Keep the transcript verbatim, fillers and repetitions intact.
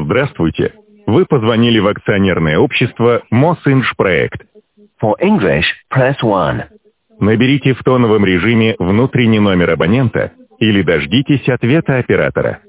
Здравствуйте. Вы позвонили в акционерное общество Мосинжпроект. For English, press one. Наберите в тоновом режиме внутренний номер абонента или дождитесь ответа оператора.